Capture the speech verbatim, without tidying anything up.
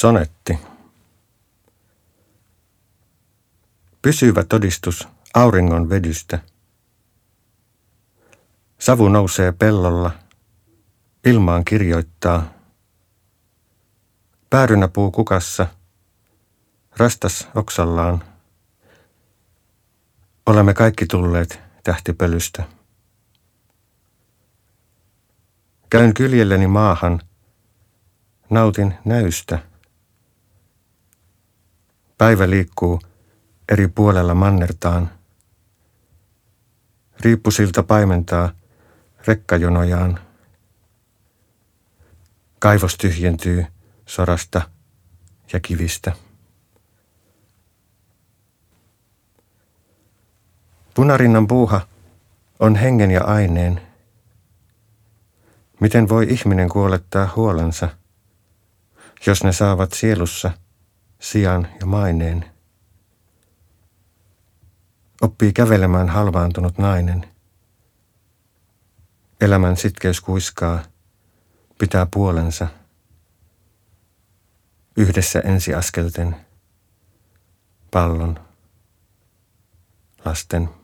Sonetti. Pysyvä todistus auringon vedystä. Savu nousee pellolla, ilmaan kirjoittaa. Päärynäpuu kukassa, rastas oksallaan. Olemme kaikki tulleet tähtipölystä. Käyn kyljelleni maahan, nautin näystä. Päivä liikkuu eri puolella mannertaan. Riippusilta paimentaa rekkajonojaan. Kaivos tyhjentyy sorasta ja kivistä. Punarinnan puuha on hengen ja aineen. Miten voi ihminen kuolettaa huolensa, jos ne saavat sielussa sijan ja maineen? Oppii kävelemään halvaantunut nainen. Elämän sitkeys kuiskaa, pitää puolensa. Yhdessä ensiaskelten, pallon, lasten.